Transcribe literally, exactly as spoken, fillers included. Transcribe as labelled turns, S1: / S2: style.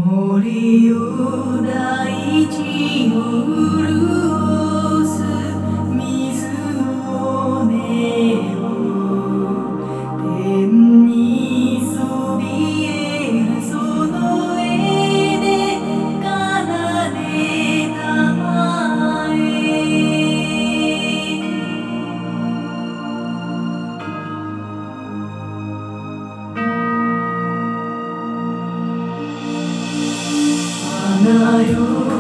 S1: 森を大地を潤す水の音を天にそびえるその絵で奏でたまえ花よ